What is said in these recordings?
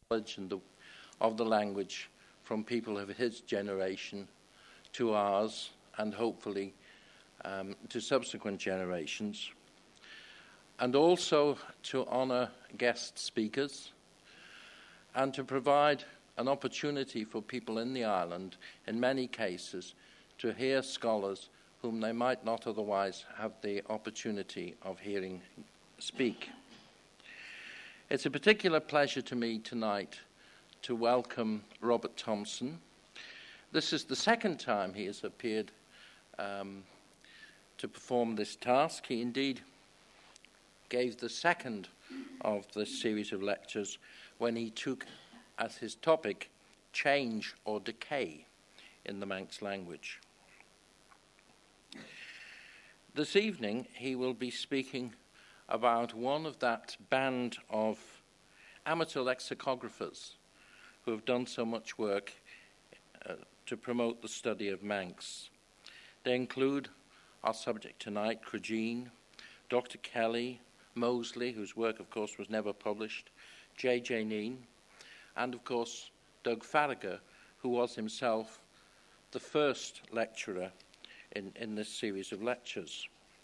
knowledge of the language from people of his generation to ours, and hopefully to subsequent generations, and also to honour guest speakers and to provide an opportunity for people in the island, in many cases, to hear scholars whom they might not otherwise have the opportunity of hearing speak. It's a particular pleasure to me tonight to welcome Robert Thompson. This is the second time he has appeared to perform this task. He indeed gave the second of this series of lectures when he took as his topic change or decay in the Manx language. This evening he will be speaking about one of that band of amateur lexicographers who have done so much work to promote the study of Manx. They include our subject tonight, Cregeen, Dr. Kelly, Mosley, whose work, of course, was never published, J.J. Neen, and, of course, Doug Farragher, who was himself the first lecturer in this series of lectures.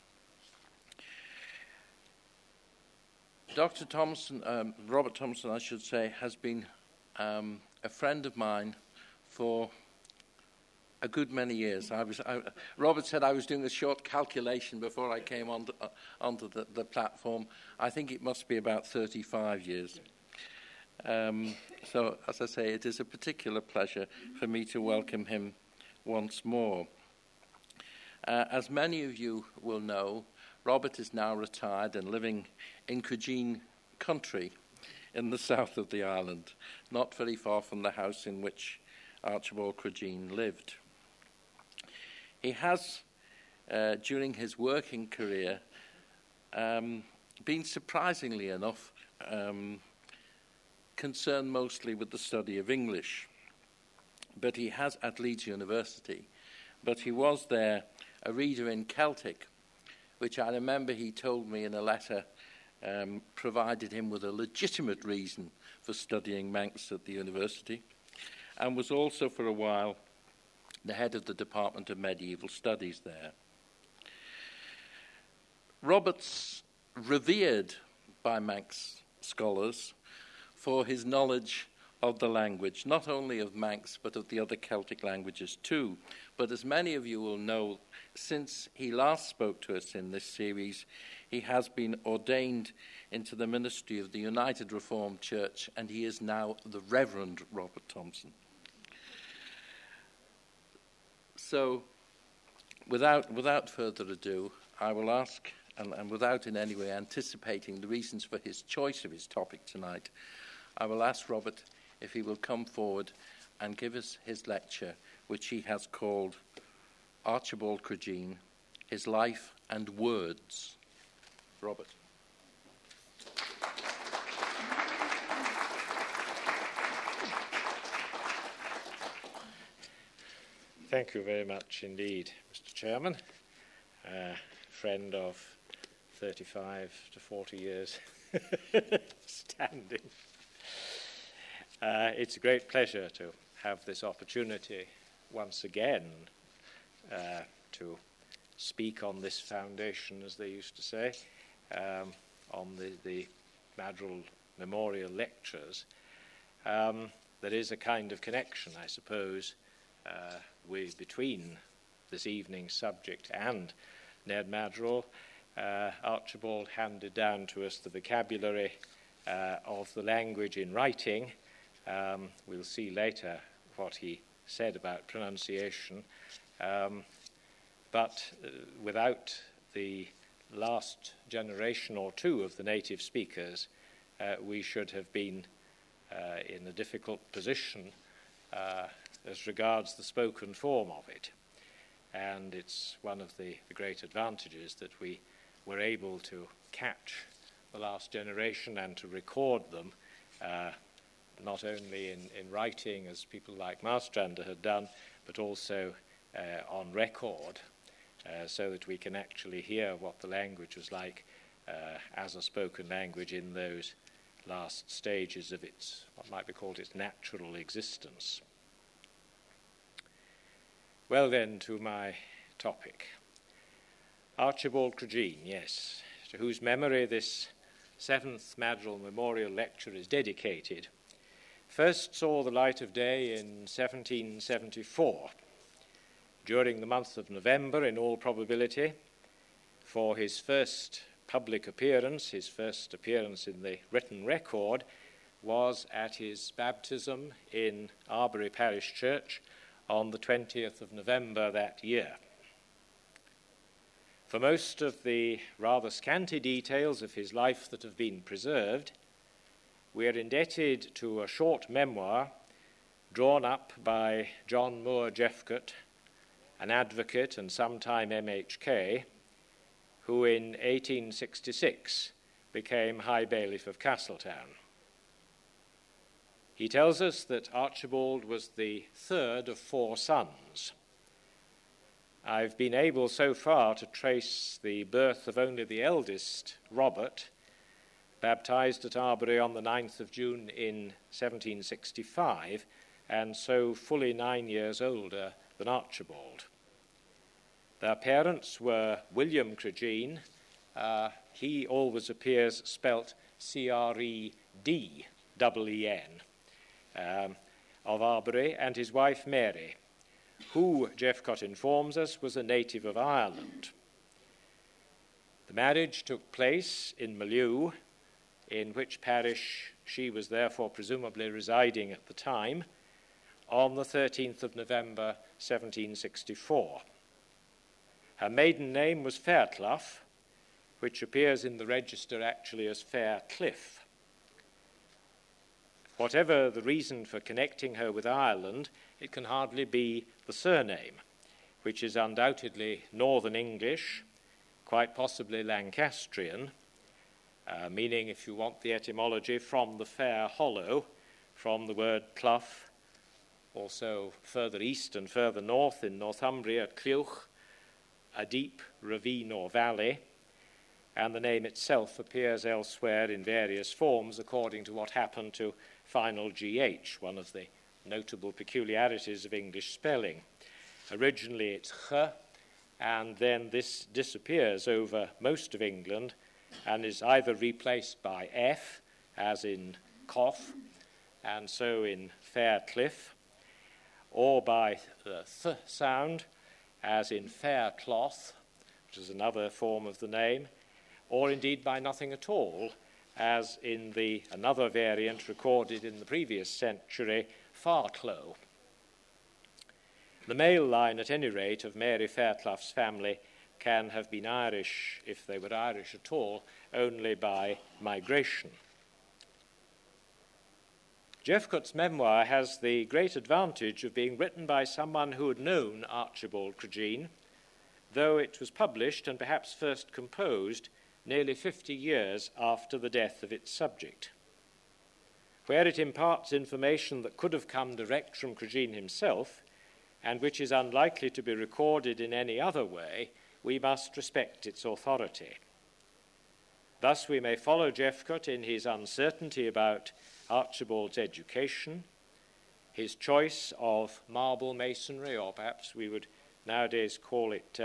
Dr. Thompson, Robert Thompson, I should say, has been a friend of mine for a good many years. Robert said I was doing a short calculation before I came onto the platform. I think it must be about 35 years. So, as I say, it is a particular pleasure for me to welcome him once more. As many of you will know, Robert is now retired and living in Cregeen country in the south of the island, not very far from the house in which Archibald Cregeen lived. He has, during his working career, been surprisingly enough concerned mostly with the study of English. But he has at Leeds University. But he was there a reader in Celtic, which I remember he told me in a letter provided him with a legitimate reason for studying Manx at the university, and was also for a while the head of the Department of Medieval Studies there. Robert's revered by Manx scholars for his knowledge of the language, not only of Manx but of the other Celtic languages too. But as many of you will know, since he last spoke to us in this series, he has been ordained into the ministry of the United Reformed Church, and he is now the Reverend Robert Thompson. So, without further ado, I will ask, and without in any way anticipating the reasons for his choice of his topic tonight, I will ask Robert if he will come forward and give us his lecture, which he has called Archibald Cregeen, His Life and Words. Robert. Thank you very much indeed, Mr. Chairman. Friend of 35 to 40 years standing. It's a great pleasure to have this opportunity once again to speak on this foundation, as they used to say, on the Madrill Memorial Lectures. There is a kind of connection, I suppose, between this evening's subject and Ned Madrill. Archibald handed down to us the vocabulary of the language in writing. We'll see later what he said about pronunciation. But without the last generation or two of the native speakers, we should have been in a difficult position as regards the spoken form of it. And it's one of the great advantages that we were able to catch the last generation and to record them, not only in writing, as people like Marstrander had done, but also on record, so that we can actually hear what the language was like as a spoken language in those last stages of its, what might be called its natural existence. Well then, to my topic. Archibald Cregeen, yes, to whose memory this 7th Madrigal Memorial Lecture is dedicated, first saw the light of day in 1774, during the month of November, in all probability, for his first public appearance, his first appearance in the written record, was at his baptism in Arbury Parish Church on the 20th of November that year. For most of the rather scanty details of his life that have been preserved, we are indebted to a short memoir drawn up by John Moore Jeffcott, an advocate and sometime MHK, who in 1866 became High Bailiff of Castletown. He tells us that Archibald was the third of 4 sons. I've been able so far to trace the birth of only the eldest, Robert, baptized at Arbury on the 9th of June in 1765, and so fully 9 years older than Archibald. Their parents were William Cregeen, he always appears spelt Credeen, of Arbury, and his wife Mary, who, Jeffcott informs us, was a native of Ireland. The marriage took place in Mallew, in which parish she was therefore presumably residing at the time, on the 13th of November 1764. Her maiden name was Fairclough, which appears in the register actually as Faircliff. Whatever the reason for connecting her with Ireland, it can hardly be the surname, which is undoubtedly Northern English, quite possibly Lancastrian, meaning, if you want the etymology, from the fair hollow, from the word clough, also further east and further north in Northumbria, Cleuch, a deep ravine or valley, and the name itself appears elsewhere in various forms according to what happened to final GH, one of the notable peculiarities of English spelling. Originally it's ch, and then this disappears over most of England and is either replaced by f, as in cough, and so in Faircliff, or by the th sound, as in Faircloth, which is another form of the name, or indeed by nothing at all, as in the another variant recorded in the previous century, Farclough. The male line, at any rate, of Mary Fairclough's family can have been Irish, if they were Irish at all, only by migration. Jeffcott's memoir has the great advantage of being written by someone who had known Archibald Cregeen, though it was published and perhaps first composed nearly 50 years after the death of its subject. Where it imparts information that could have come direct from Cregeen himself, and which is unlikely to be recorded in any other way, we must respect its authority. Thus we may follow Jeffcott in his uncertainty about Archibald's education, his choice of marble masonry, or perhaps we would nowadays call it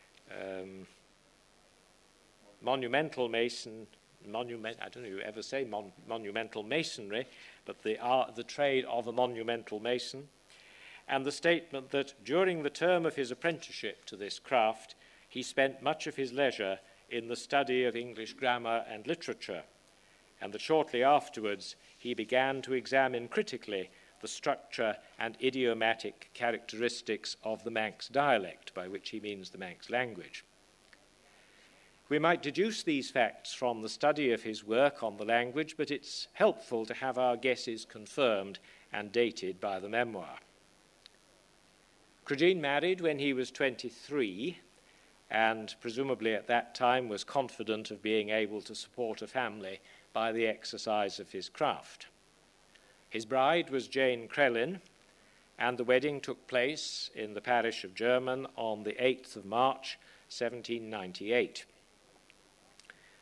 monumental mason. I don't know if you ever say monumental masonry, but the trade of a monumental mason, and the statement that during the term of his apprenticeship to this craft, he spent much of his leisure in the study of English grammar and literature, and that shortly afterwards he began to examine critically the structure and idiomatic characteristics of the Manx dialect, by which he means the Manx language. We might deduce these facts from the study of his work on the language, but it's helpful to have our guesses confirmed and dated by the memoir. Cregeen married when he was 23, and presumably at that time was confident of being able to support a family by the exercise of his craft. His bride was Jane Crellin, and the wedding took place in the parish of German on the 8th of March, 1798.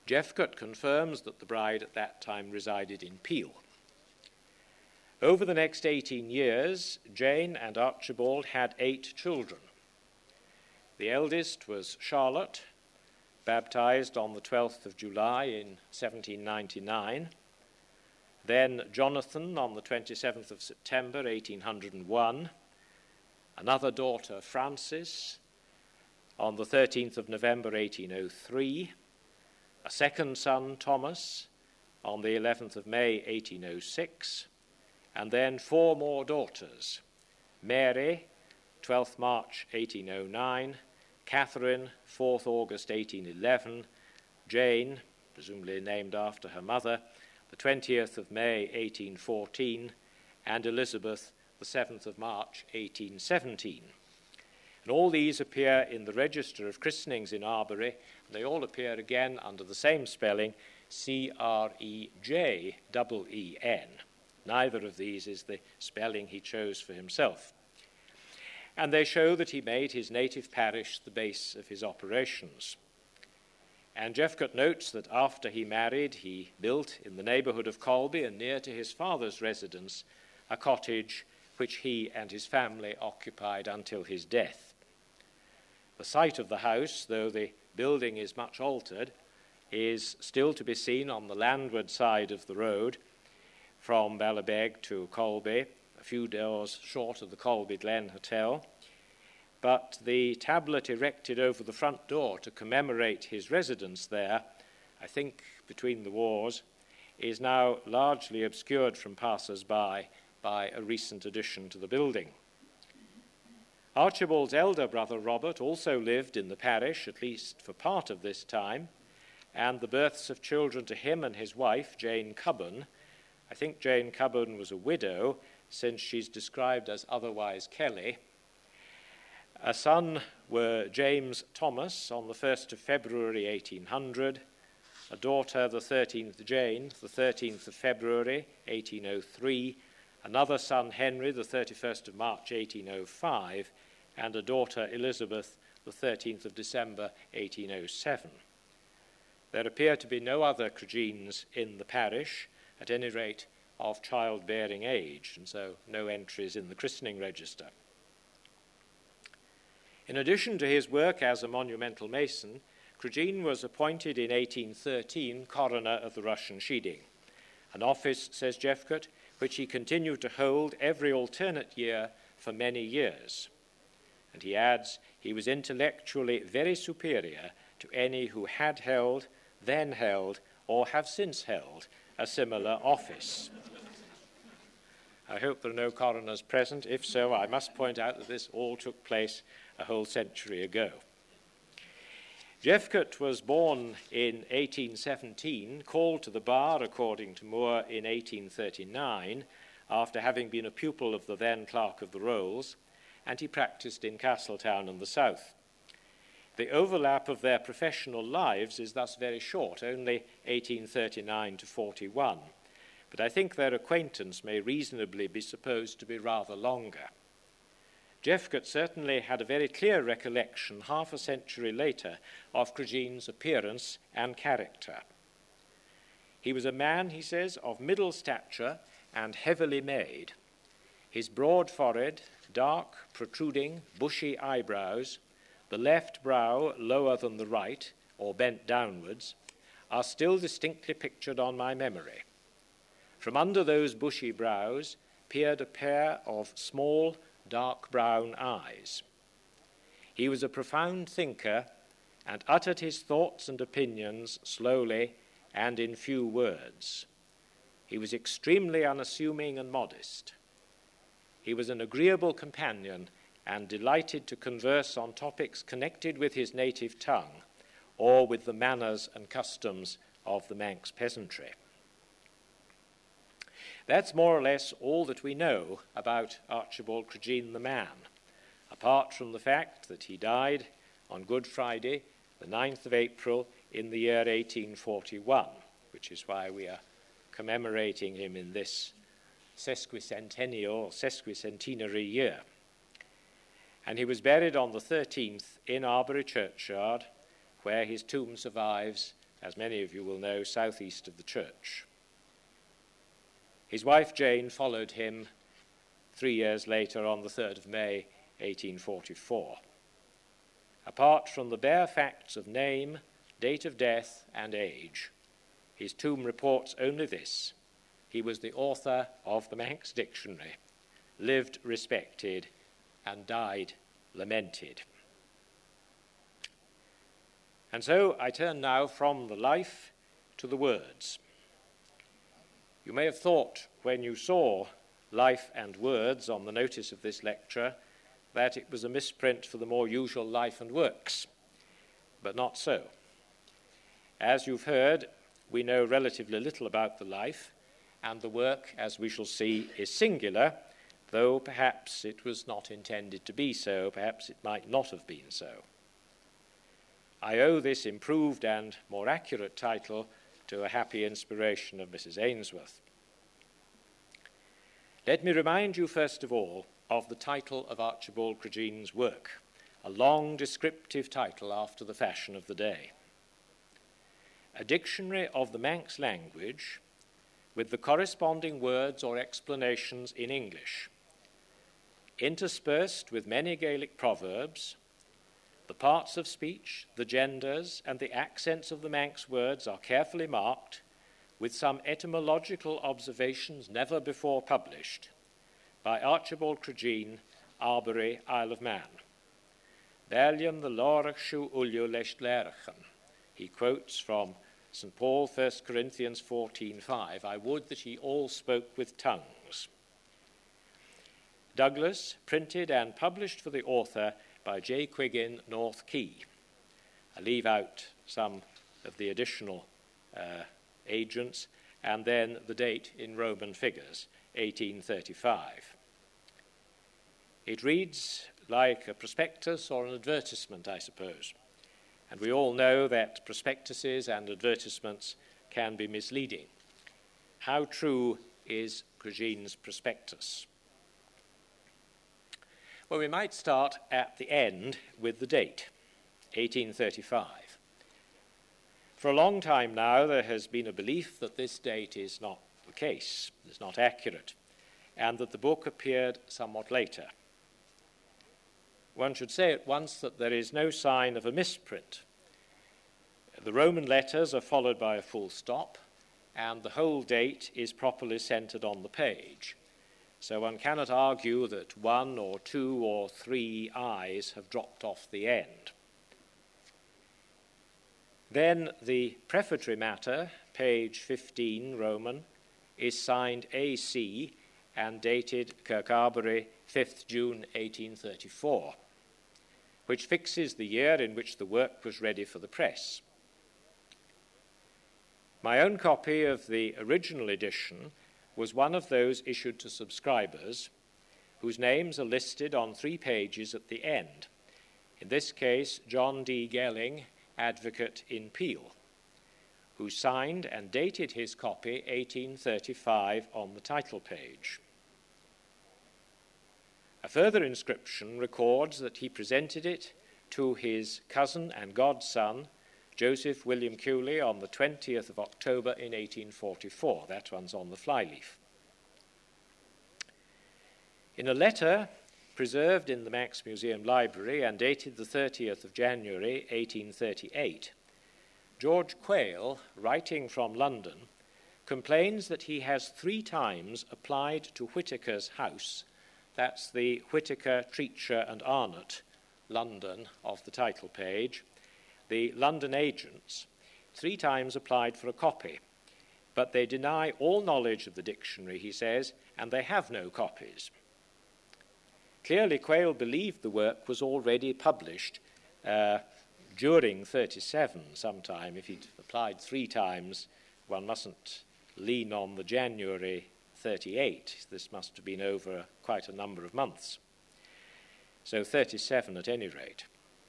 Jeffcott confirms that the bride at that time resided in Peel. Over the next 18 years, Jane and Archibald had 8 children. The eldest was Charlotte, baptized on the 12th of July in 1799. Then Jonathan on the 27th of September, 1801. Another daughter, Frances, on the 13th of November, 1803. A second son, Thomas, on the 11th of May, 1806. And then 4 more daughters, Mary, 12th March, 1809, Catherine, 4th August 1811, Jane, presumably named after her mother, the 20th of May 1814, and Elizabeth, the 7th of March 1817. And all these appear in the Register of Christenings in Arbury. They all appear again under the same spelling, Crejen. Neither of these is the spelling he chose for himself. And they show that he made his native parish the base of his operations. And Jeffcott notes that after he married, he built in the neighbourhood of Colby and near to his father's residence a cottage which he and his family occupied until his death. The site of the house, though the building is much altered, is still to be seen on the landward side of the road from Ballabeg to Colby, a few doors short of the Colby Glen Hotel. But the tablet erected over the front door to commemorate his residence there, I think between the wars, is now largely obscured from passers-by by a recent addition to the building. Archibald's elder brother Robert also lived in the parish, at least for part of this time, and the births of children to him and his wife, Jane Cubban. I think Jane Cubban was a widow, since she's described as otherwise Kelly. A son were James Thomas on the 1st of February 1800, a daughter, the 13th Jane, the 13th of February 1803, another son, Henry, the 31st of March 1805, and a daughter, Elizabeth, the 13th of December 1807. There appear to be no other Crejeans in the parish, at any rate of childbearing age, and so no entries in the christening register. In addition to his work as a monumental mason, Crejean was appointed in 1813 coroner of the Russian Sheding, an office, says Jeffcott, which he continued to hold every alternate year for many years. And he adds, he was intellectually very superior to any who had held, then held, or have since held a similar office. I hope there are no coroners present. If so, I must point out that this all took place a whole century ago. Jeffcott was born in 1817, called to the bar, according to Moore, in 1839, after having been a pupil of the then Clerk of the Rolls, and he practised in Castletown and the south. The overlap of their professional lives is thus very short, only 1839 to 41, but I think their acquaintance may reasonably be supposed to be rather longer. Jeffcott certainly had a very clear recollection, half a century later, of Crejean's appearance and character. He was a man, he says, of middle stature and heavily made. His broad forehead, dark, protruding, bushy eyebrows, the left brow lower than the right, or bent downwards, are still distinctly pictured on my memory. From under those bushy brows peered a pair of small, dark brown eyes. He was a profound thinker and uttered his thoughts and opinions slowly and in few words. He was extremely unassuming and modest. He was an agreeable companion and delighted to converse on topics connected with his native tongue or with the manners and customs of the Manx peasantry. That's more or less all that we know about Archibald Crejean the man, apart from the fact that he died on Good Friday, the 9th of April, in the year 1841, which is why we are commemorating him in this sesquicentenary year. And he was buried on the 13th in Arbury Churchyard, where his tomb survives as many of you will know, southeast of the church. His wife Jane followed him 3 years later on the 3rd of May, 1844. Apart from the bare facts of name, date of death, and age, his tomb reports only this: he was the author of the Manx Dictionary, lived respected, and died lamented. And so I turn now from the life to the words. You may have thought when you saw Life and Words on the notice of this lecture that it was a misprint for the more usual Life and Works, but not so. As you've heard, we know relatively little about the life, and the work, as we shall see, is singular, though perhaps it was not intended to be so, perhaps it might not have been so. I owe this improved and more accurate title to a happy inspiration of Mrs. Ainsworth. Let me remind you first of all of the title of Archibald Cregeen's work, a long descriptive title after the fashion of the day. A dictionary of the Manx language with the corresponding words or explanations in English, interspersed with many Gaelic proverbs. The parts of speech, the genders, and the accents of the Manx words are carefully marked, with some etymological observations never before published, by Archibald Cregeen, Arbory, Isle of Man. Berlium the Lorach Shu Ulju Lesh Lerachan. He quotes from St. Paul, 1 Corinthians 14:5, I would that ye all spoke with tongues. Douglas, printed and published for the author by J. Quiggin, North Key. I leave out some of the additional agents, and then the date in Roman figures, 1835. It reads like a prospectus or an advertisement, I suppose, and we all know that prospectuses and advertisements can be misleading. How true is Cregeen's prospectus? Well, we might start at the end with the date, 1835. For a long time now, there has been a belief that this date is not the case, is not accurate, and that the book appeared somewhat later. One should say at once that there is no sign of a misprint. The Roman letters are followed by a full stop, and the whole date is properly centered on the page. So one cannot argue that 1 or 2 or 3 I's have dropped off the end. Then the prefatory matter, page 15, Roman, is signed AC and dated Kirkcaldy, 5th June 1834, which fixes the year in which the work was ready for the press. My own copy of the original edition was one of those issued to subscribers whose names are listed on 3 pages at the end. In this case, John D. Gelling, advocate in Peel, who signed and dated his copy 1835 on the title page. A further inscription records that he presented it to his cousin and godson, Joseph William Cooley, on the 20th of October in 1844. That one's on the flyleaf. In a letter preserved in the Manx Museum Library and dated the 30th of January 1838, George Quayle, writing from London, complains that he has 3 times applied to Whitaker's house, that's the Whitaker, Treacher and Arnott, London, of the title page, the London agents, 3 times applied for a copy, but they deny all knowledge of the dictionary, he says, and they have no copies. Clearly, Quayle believed the work was already published during 37 sometime. If he'd applied 3 times, one mustn't lean on the January 38. This must have been over quite a number of months. So 37 at any rate.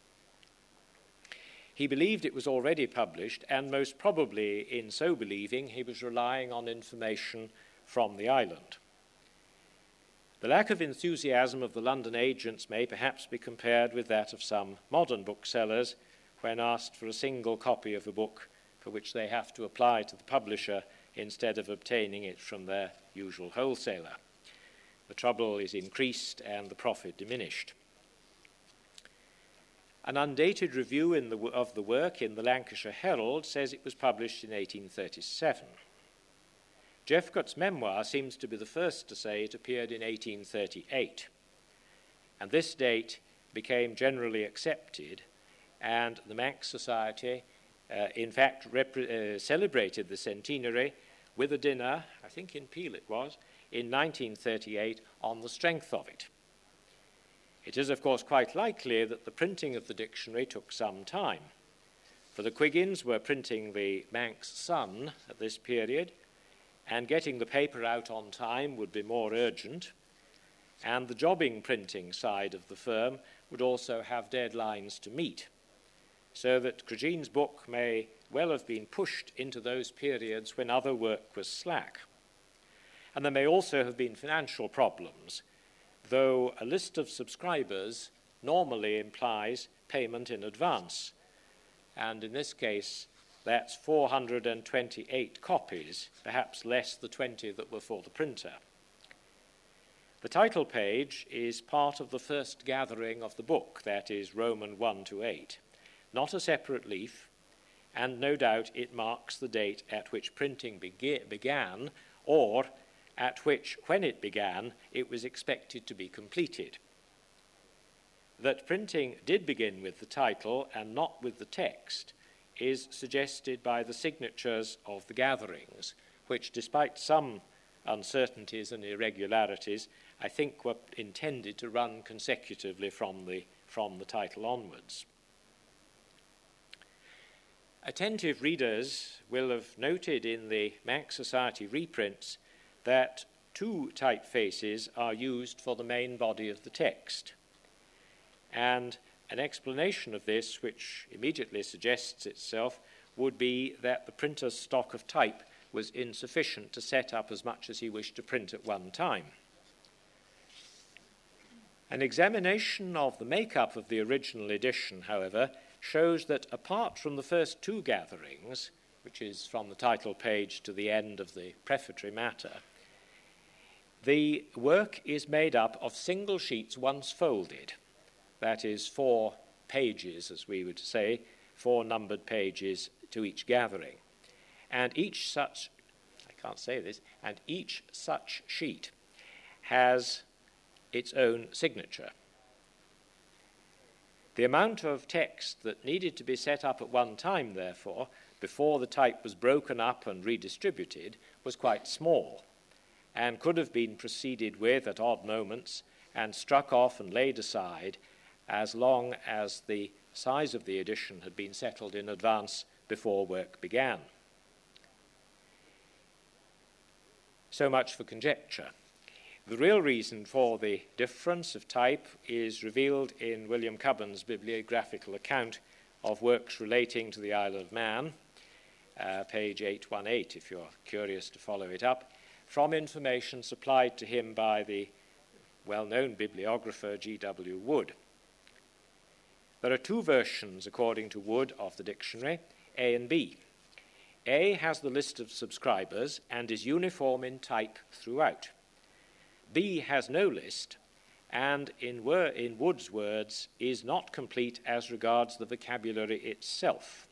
He believed it was already published, and most probably in so believing, he was relying on information from the island. The lack of enthusiasm of the London agents may perhaps be compared with that of some modern booksellers when asked for a single copy of a book for which they have to apply to the publisher instead of obtaining it from their usual wholesaler. The trouble is increased and the profit diminished. An undated review of the work in the Lancashire Herald says it was published in 1837. Jeffcott's memoir seems to be the first to say it appeared in 1838, and this date became generally accepted, and the Manx Society, in fact, celebrated the centenary with a dinner, I think in Peel it was, in 1938 on the strength of it. It is, of course, quite likely that the printing of the dictionary took some time, for the Quiggins were printing the Manx Sun at this period, and getting the paper out on time would be more urgent, and the jobbing printing side of the firm would also have deadlines to meet, so that Cregeen's book may well have been pushed into those periods when other work was slack. And there may also have been financial problems, though a list of subscribers normally implies payment in advance, and in this case that's 428 copies, perhaps less the 20 that were for the printer. The title page is part of the first gathering of the book, that is Roman 1 to 8, not a separate leaf, and no doubt it marks the date at which printing began, or at which, when it began, it was expected to be completed. That printing did begin with the title and not with the text is suggested by the signatures of the gatherings, which, despite some uncertainties and irregularities, I think were intended to run consecutively from the title onwards. Attentive readers will have noted in the Manx Society reprints that two typefaces are used for the main body of the text. And an explanation of this, which immediately suggests itself, would be that the printer's stock of type was insufficient to set up as much as he wished to print at one time. An examination of the makeup of the original edition, however, shows that apart from the first two gatherings, which is from the title page to the end of the prefatory matter, the work is made up of single sheets once folded, that is 4 pages, as we would say, 4 numbered pages to each gathering. And each such, and each such sheet has its own signature. The amount of text that needed to be set up at one time, therefore, before the type was broken up and redistributed, was quite small, and could have been proceeded with at odd moments and struck off and laid aside as long as the size of the edition had been settled in advance before work began. So much for conjecture. The real reason for the difference of type is revealed in William Cubban's bibliographical account of works relating to the Isle of Man, page 818, if you're curious to follow it up, from information supplied to him by the well-known bibliographer G.W. Wood. There are 2 versions, according to Wood, of the dictionary, A and B. A has the list of subscribers and is uniform in type throughout. B has no list, and in Wood's words, is not complete as regards the vocabulary itself.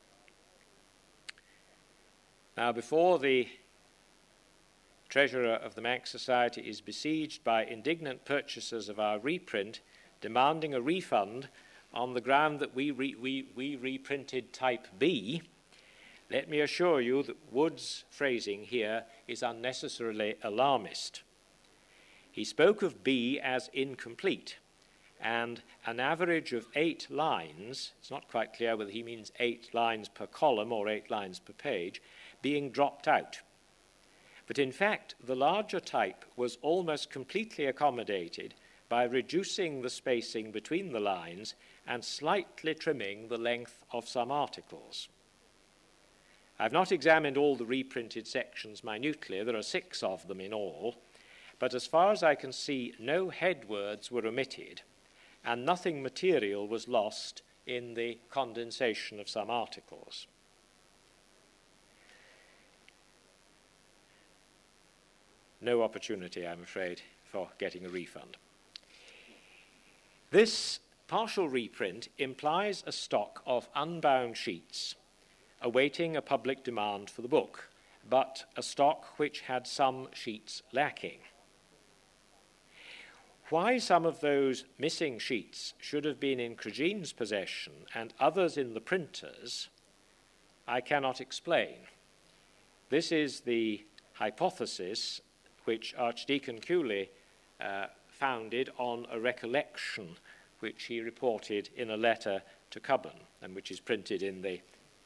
Now, before the treasurer of the Manx Society is besieged by indignant purchasers of our reprint demanding a refund on the ground that we reprinted type B, let me assure you that Wood's phrasing here is unnecessarily alarmist. He spoke of B as incomplete, and an average of 8 lines, it's not quite clear whether he means 8 lines per column or 8 lines per page, being dropped out. But in fact, the larger type was almost completely accommodated by reducing the spacing between the lines and slightly trimming the length of some articles. I've not examined all the reprinted sections minutely, there are 6 of them in all, but as far as I can see, no head words were omitted, and nothing material was lost in the condensation of some articles. no opportunity, I'm afraid, for getting a refund. This partial reprint implies a stock of unbound sheets awaiting a public demand for the book, but a stock which had some sheets lacking. Why some of those missing sheets should have been in Cregeen's possession and others in the printer's, I cannot explain. This is the hypothesis which Archdeacon Cooley founded on a recollection which he reported in a letter to Cubban and which is printed in the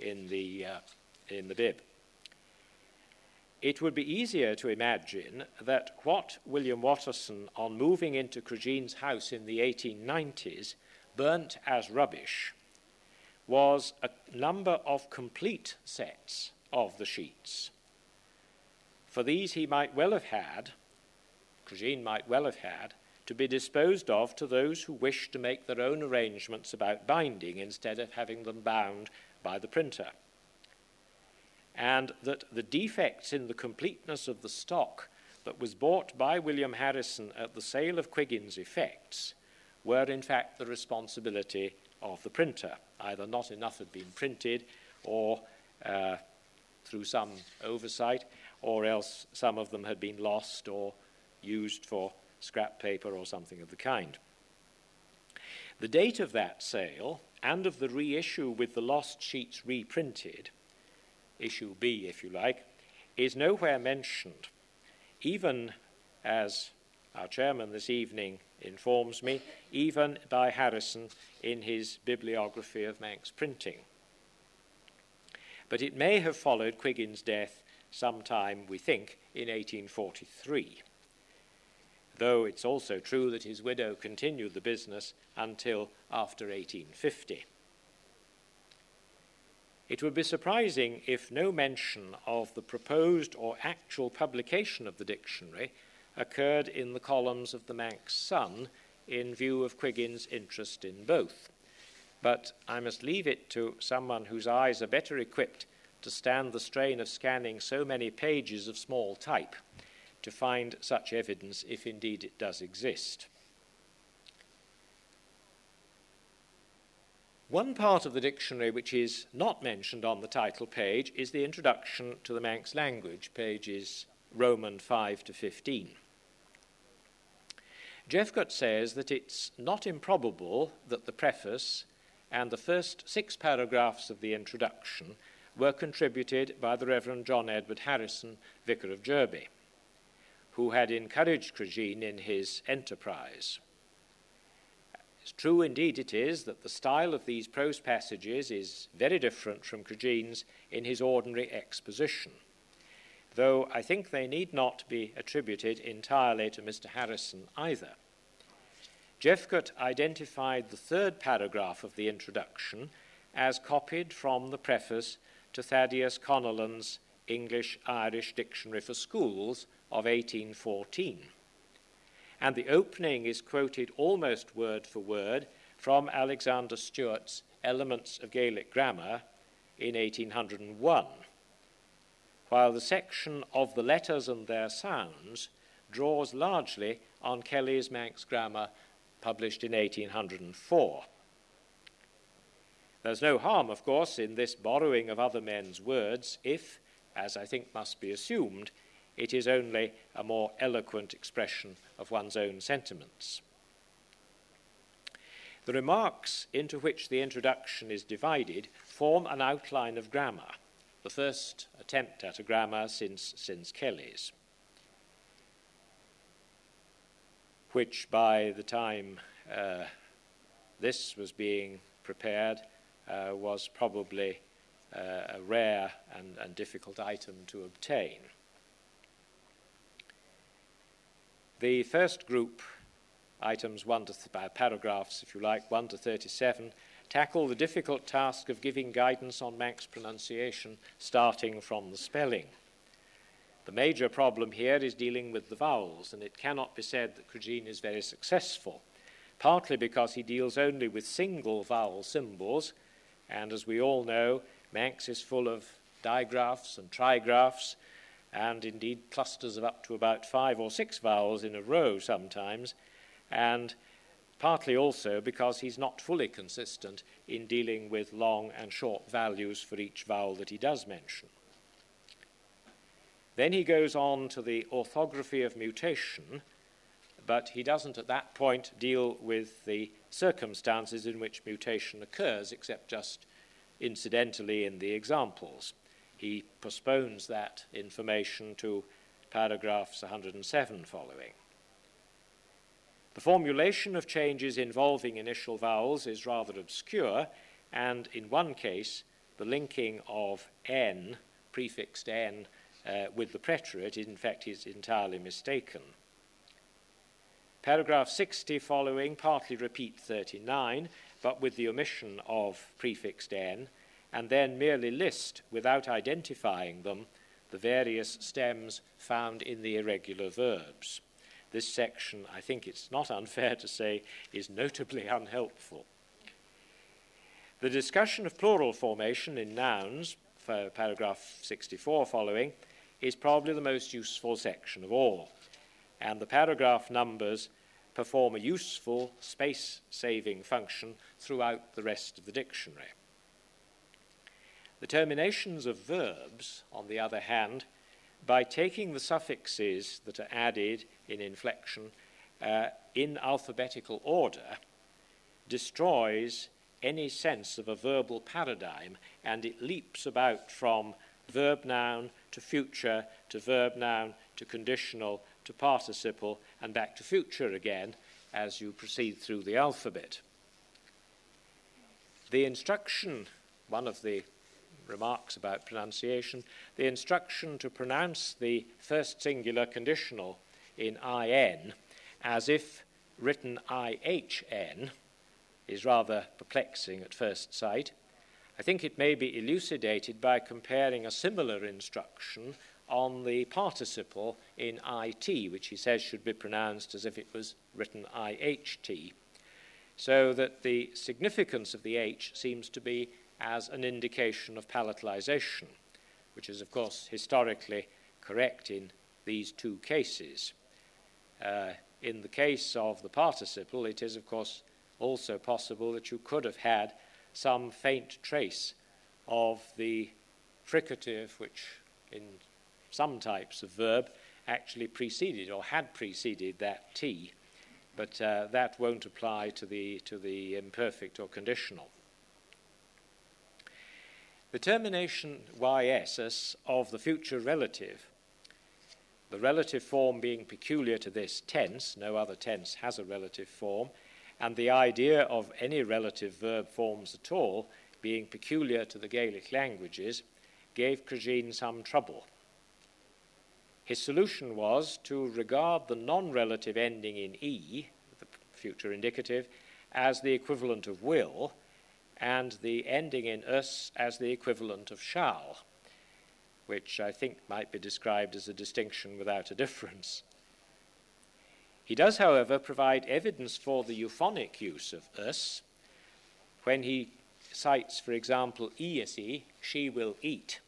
bib. It would be easier to imagine that what William Watterson, on moving into Cregeen's house in the 1890s, burnt as rubbish was a number of complete sets of the sheets. For these he might well have had, Cregeen might well have had, to be disposed of to those who wished to make their own arrangements about binding instead of having them bound by the printer. And that the defects in the completeness of the stock that was bought by William Harrison at the sale of Quiggin's effects were in fact the responsibility of the printer. Either not enough had been printed or through some oversight, or else some of them had been lost or used for scrap paper or something of the kind. The date of that sale and of the reissue with the lost sheets reprinted, issue B if you like, is nowhere mentioned, even, as our chairman this evening informs me, even by Harrison in his bibliography of Manx printing. But it may have followed Quiggin's death sometime, we think, in 1843, though it's also true that his widow continued the business until after 1850. It would be surprising if no mention of the proposed or actual publication of the dictionary occurred in the columns of the Manx Sun in view of Quiggin's interest in both. But I must leave it to someone whose eyes are better equipped to stand the strain of scanning so many pages of small type to find such evidence, if indeed it does exist. One part of the dictionary which is not mentioned on the title page is the introduction to the Manx language, pages Roman 5 to 15. Jeffcott says that it's not improbable that the preface and the first 6 paragraphs of the introduction were contributed by the Reverend John Edward Harrison, Vicar of Jerby, who had encouraged Cregeen in his enterprise. It's true indeed it is that the style of these prose passages is very different from Cregeen's in his ordinary exposition, though I think they need not be attributed entirely to Mr. Harrison either. Jeffcott identified the 3rd paragraph of the introduction as copied from the preface to Thaddeus Connellan's English-Irish Dictionary for Schools of 1814. And the opening is quoted almost word for word from Alexander Stewart's Elements of Gaelic Grammar in 1801, while the section of the letters and their sounds draws largely on Kelly's Manx Grammar, published in 1804. There's no harm, of course, in this borrowing of other men's words if, as I think must be assumed, it is only a more eloquent expression of one's own sentiments. The remarks into which the introduction is divided form an outline of grammar, the first attempt at a grammar since Kelly's, which by the time this was being prepared was probably a rare and difficult item to obtain. The first group, items paragraphs, if you like, 1 to 37, tackle the difficult task of giving guidance on Manx pronunciation, starting from the spelling. The major problem here is dealing with the vowels, and it cannot be said that Cregeen is very successful, partly because he deals only with single vowel symbols, and as we all know, Manx is full of digraphs and trigraphs, and indeed clusters of up to about 5 or 6 vowels in a row sometimes, and partly also because he's not fully consistent in dealing with long and short values for each vowel that he does mention. Then he goes on to the orthography of mutation, but he doesn't at that point deal with the circumstances in which mutation occurs, except just incidentally in the examples. He postpones that information to paragraphs 107 following. The formulation of changes involving initial vowels is rather obscure, and in one case, the linking of n, prefixed n, with the preterite, in fact, is entirely mistaken. Paragraph 60 following partly repeat 39, but with the omission of prefixed n, and then merely list, without identifying them, the various stems found in the irregular verbs. This section, I think it's not unfair to say, is notably unhelpful. The discussion of plural formation in nouns, for paragraph 64 following, is probably the most useful section of all, and the paragraph numbers perform a useful space-saving function throughout the rest of the dictionary. The terminations of verbs, on the other hand, by taking the suffixes that are added in inflection in alphabetical order, destroys any sense of a verbal paradigm, and it leaps about from verb noun to future to verb noun to conditional to participle and back to future again as you proceed through the alphabet. The instruction, one of the remarks about pronunciation, the instruction to pronounce the first singular conditional in IN as if written IHN is rather perplexing at first sight. I think it may be elucidated by comparing a similar instruction on the participle in IT, which he says should be pronounced as if it was written IHT, so that the significance of the H seems to be as an indication of palatalization, which is, of course, historically correct in these two cases. In the case of the participle, it is, of course, also possible that you could have had some faint trace of the fricative, which in some types of verb actually preceded or had preceded that T, but that won't apply to the imperfect or conditional. The termination YS of the future relative, the relative form being peculiar to this tense, no other tense has a relative form, and the idea of any relative verb forms at all being peculiar to the Gaelic languages, gave Cregeen some trouble. His solution was to regard the non-relative ending in E, the future indicative, as the equivalent of will, and the ending in us as the equivalent of shall, which I think might be described as a distinction without a difference. He does, however, provide evidence for the euphonic use of us when he cites, for example, iesi, she will eat,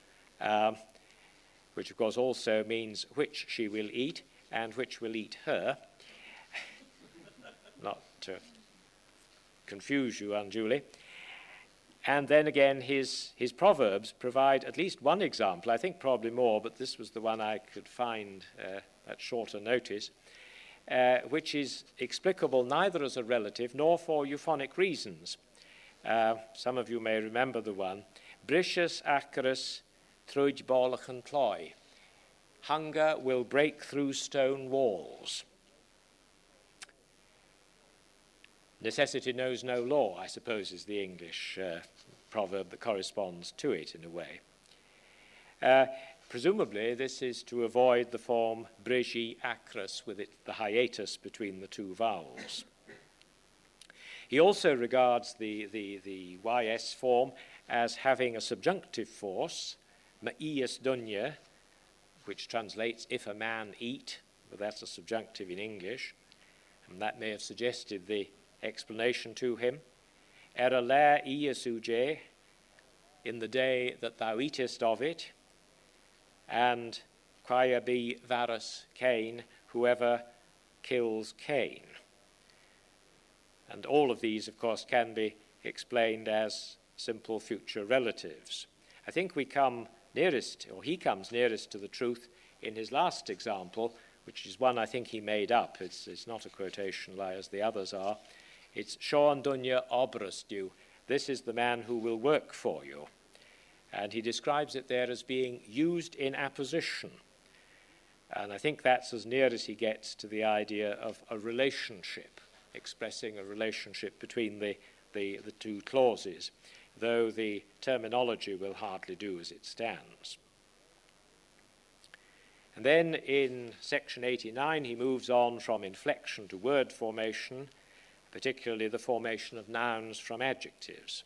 which of course also means which she will eat and which will eat her. Not to confuse you unduly. And then again, his proverbs provide at least one example, I think probably more, but this was the one I could find at shorter notice, which is explicable neither as a relative nor for euphonic reasons. Some of you may remember the one, Bricious acris truj bolachan ploy. Hunger will break through stone walls. Necessity knows no law, I suppose, is the English proverb that corresponds to it in a way. Presumably, this is to avoid the form brigi acris with the hiatus between the two vowels. He also regards the YS form as having a subjunctive force, ma'ias dunya, which translates if a man eat, but that's a subjunctive in English, and that may have suggested the explanation to him. Era la iasuje, in the day that thou eatest of it, and quia be varus Cain, whoever kills Cain. And all of these, of course, can be explained as simple future relatives. I think we come nearest, or he comes nearest to the truth in his last example, which is one I think he made up. It's not a quotation as the others are. It's Sean Dunya Obrasdew. This is the man who will work for you. And he describes it there as being used in apposition. And I think that's as near as he gets to the idea of a relationship, expressing a relationship between the two clauses, though the terminology will hardly do as it stands. And then in section 89, he moves on from inflection to word formation, particularly the formation of nouns from adjectives.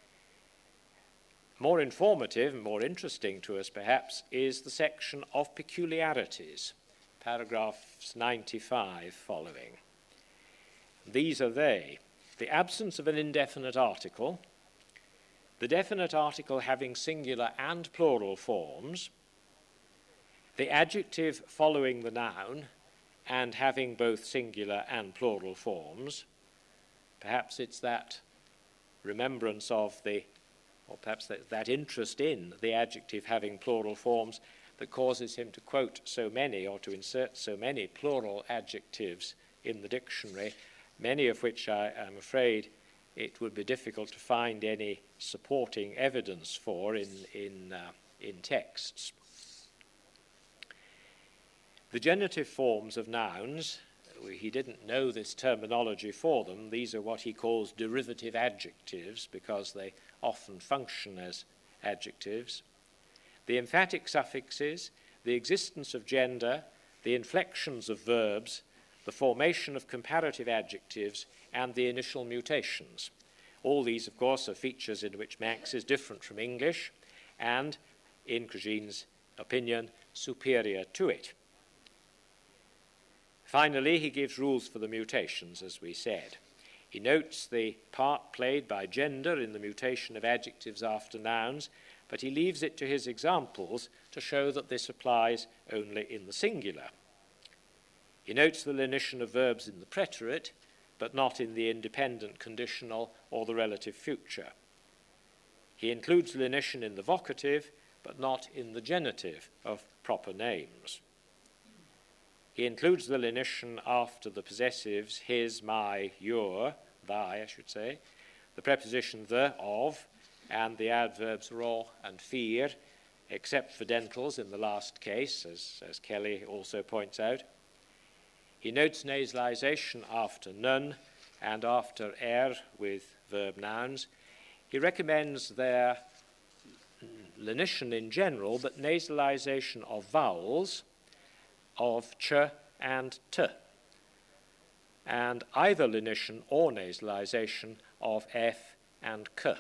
More informative and more interesting to us, perhaps, is the section of peculiarities, paragraphs 95 following. These are they: the absence of an indefinite article, the definite article having singular and plural forms, the adjective following the noun and having both singular and plural forms. Perhaps it's that remembrance of or perhaps that interest in the adjective having plural forms that causes him to quote so many, or to insert so many plural adjectives in the dictionary, many of which I am afraid it would be difficult to find any supporting evidence for in texts. The genitive forms of nouns, he didn't know this terminology for them. These are what he calls derivative adjectives because they often function as adjectives. The emphatic suffixes, the existence of gender, the inflections of verbs, the formation of comparative adjectives, and the initial mutations. All these, of course, are features in which Manx is different from English and, in Cregeen's opinion, superior to it. Finally, he gives rules for the mutations, as we said. He notes the part played by gender in the mutation of adjectives after nouns, but he leaves it to his examples to show that this applies only in the singular. He notes the lenition of verbs in the preterite, but not in the independent conditional or the relative future. He includes lenition in the vocative, but not in the genitive of proper names. He includes the lenition after the possessives his, my, your, thy, I should say, the preposition the, of, and the adverbs raw and fear, except for dentals in the last case, as Kelly also points out. He notes nasalization after none and after with verb nouns. He recommends their lenition in general, but nasalization of vowels, of ch and t, and either lenition or nasalization of f and k.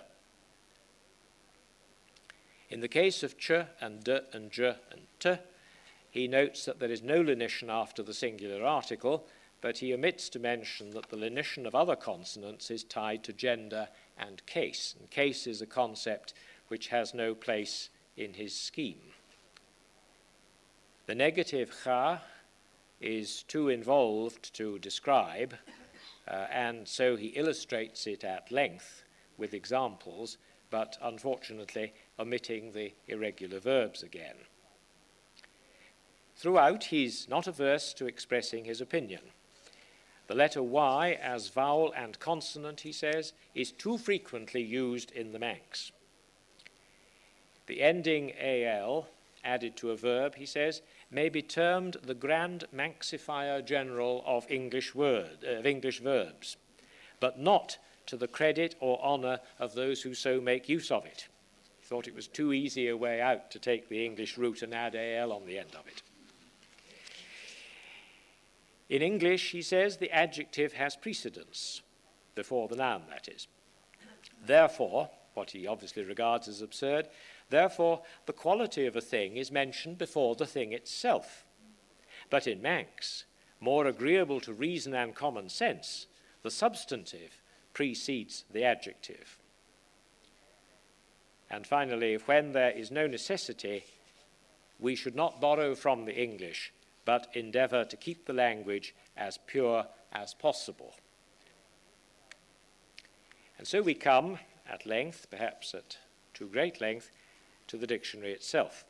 In the case of ch and d and j and t, he notes that there is no lenition after the singular article, but he omits to mention that the lenition of other consonants is tied to gender and case. And case is a concept which has no place in his scheme. The negative cha is too involved to describe, and so he illustrates it at length with examples, but unfortunately omitting the irregular verbs again. Throughout, he's not averse to expressing his opinion. The letter Y as vowel and consonant, he says, is too frequently used in the Manx. The ending al, added to a verb, he says, may be termed the grand Manxifier general of English verbs, but not to the credit or honour of those who so make use of it. He thought it was too easy a way out to take the English route and add al on the end of it. In English, he says, the adjective has precedence, before the noun, that is. Therefore, what he obviously regards as absurd, therefore, the quality of a thing is mentioned before the thing itself. But in Manx, more agreeable to reason and common sense, the substantive precedes the adjective. And finally, when there is no necessity we should not borrow from the English, but endeavour to keep the language as pure as possible. And so we come at length, perhaps at too great length, to the dictionary itself.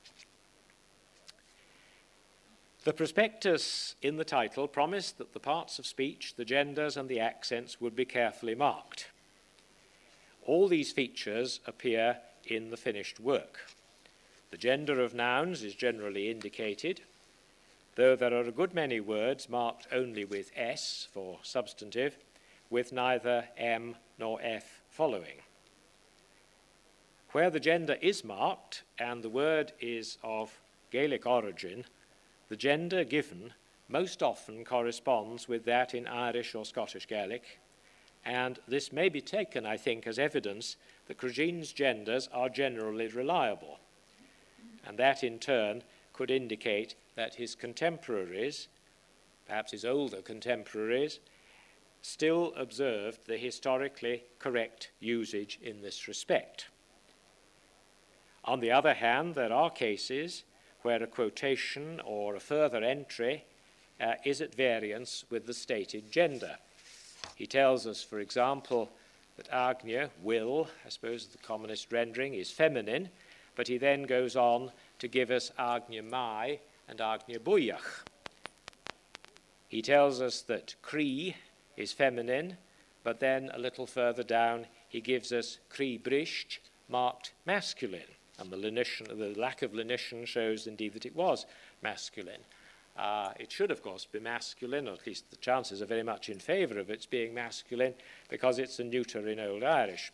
The prospectus in the title promised that the parts of speech, the genders and the accents would be carefully marked. All these features appear in the finished work. The gender of nouns is generally indicated, though there are a good many words marked only with S for substantive, with neither M nor F following. Where the gender is marked and the word is of Gaelic origin, the gender given most often corresponds with that in Irish or Scottish Gaelic, and this may be taken, I think, as evidence that Cregeen's genders are generally reliable, and that in turn could indicate that his contemporaries, perhaps his older contemporaries, still observed the historically correct usage in this respect. On the other hand, there are cases where a quotation or a further entry is at variance with the stated gender. He tells us, for example, that Agnia, will, I suppose the commonest rendering, is feminine, but he then goes on to give us Agnia mai and Agnia buyach. He tells us that Cree is feminine, but then a little further down he gives us Cree brisht, marked masculine, and the lack of lenition shows indeed that it was masculine. It should, of course, be masculine, or at least the chances are very much in favour of its being masculine, because it's a neuter in Old Irish.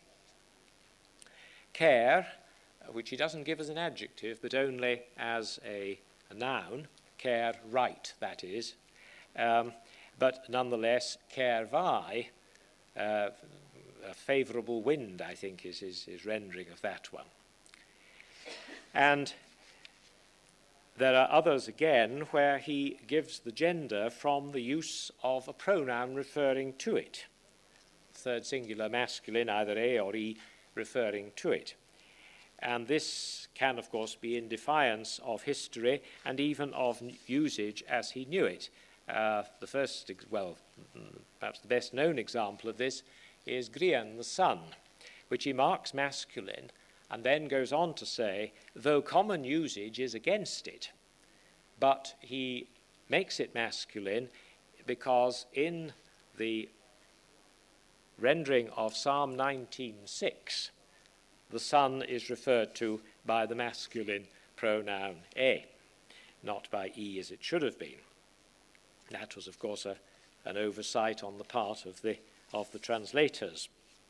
Care, which he doesn't give as an adjective, but only as a noun, care right, that is, but nonetheless, care vai, a favourable wind, I think, is his rendering of that one. And there are others again where he gives the gender from the use of a pronoun referring to it. Third singular masculine, either a or e, referring to it. And this can, of course, be in defiance of history and even of usage as he knew it. The first, well, perhaps the best known example of this is Grian, the sun, which he marks masculine, and then goes on to say, though common usage is against it, but he makes it masculine because in the rendering of Psalm 19:6, the son is referred to by the masculine pronoun e, not by e as it should have been. That was, of course, an oversight on the part of the translators.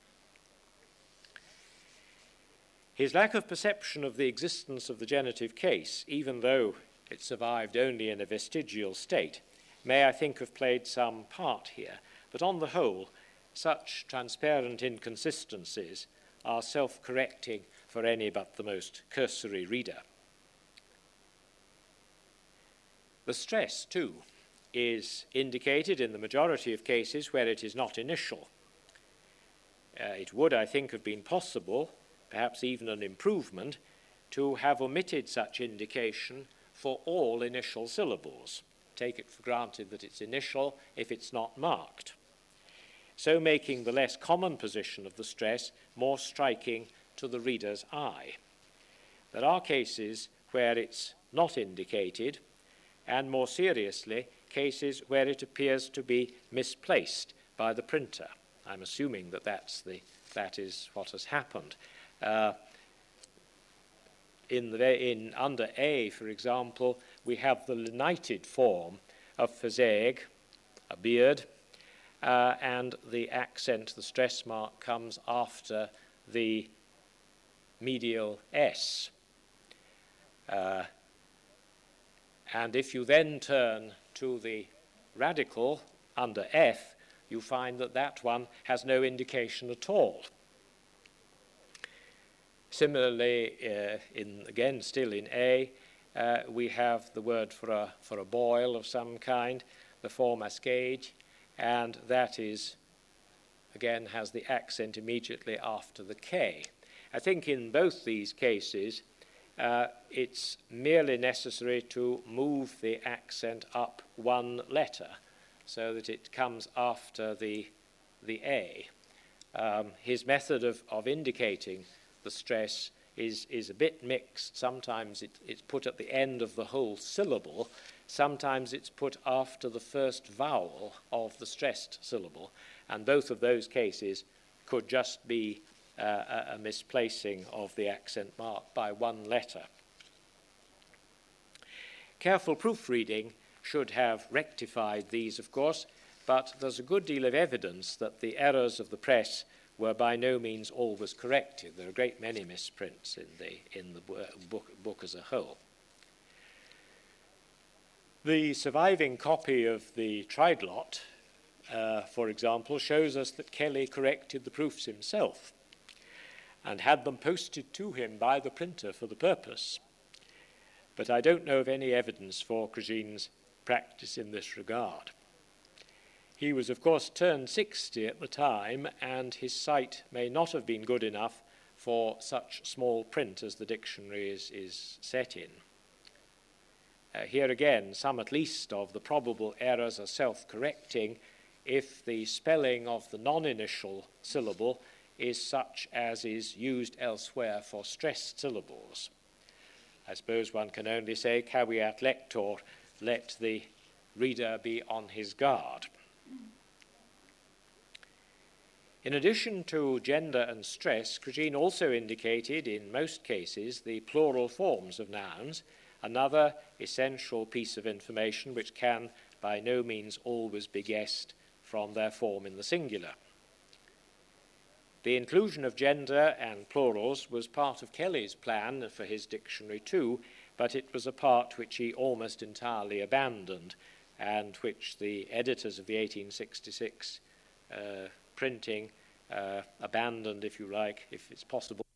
His lack of perception of the existence of the genitive case, even though it survived only in a vestigial state, may, I think, have played some part here. But on the whole, such transparent inconsistencies are self-correcting for any but the most cursory reader. The stress, too, is indicated in the majority of cases where it is not initial. It would, I think, have been possible, perhaps even an improvement, to have omitted such indication for all initial syllables. Take it for granted that it's initial if it's not marked, so making the less common position of the stress more striking to the reader's eye. There are cases where it's not indicated, and more seriously, cases where it appears to be misplaced by the printer. I'm assuming that that is what has happened. Under A, for example, we have the lenited form of phaseg, a beard, and the accent, the stress mark, comes after the medial S. And if you then turn to the radical under F, you find that that one has no indication at all. Similarly, again, still in A, we have the word for a boil of some kind, the form ascage, and that is, again, has the accent immediately after the K. I think in both these cases, it's merely necessary to move the accent up one letter so that it comes after the A. His method of indicating the stress is a bit mixed. Sometimes it's put at the end of the whole syllable. Sometimes it's put after the first vowel of the stressed syllable. And both of those cases could just be a misplacing of the accent mark by one letter. Careful proofreading should have rectified these, of course, but there's a good deal of evidence that the errors of the press were by no means always corrected. There are a great many misprints in the book as a whole. The surviving copy of the Tridlot, for example, shows us that Kelly corrected the proofs himself and had them posted to him by the printer for the purpose. But I don't know of any evidence for Cregeen's practice in this regard. He was, of course, turned 60 at the time, and his sight may not have been good enough for such small print as the dictionary is set in. Here again, some at least of the probable errors are self-correcting if the spelling of the non-initial syllable is such as is used elsewhere for stressed syllables. I suppose one can only say, caveat lector, let the reader be on his guard. In addition to gender and stress, Cregeen also indicated in most cases the plural forms of nouns, another essential piece of information which can by no means always be guessed from their form in the singular. The inclusion of gender and plurals was part of Kelly's plan for his dictionary too, but it was a part which he almost entirely abandoned and which the editors of the 1866 printing abandoned, if you like, if it's possible,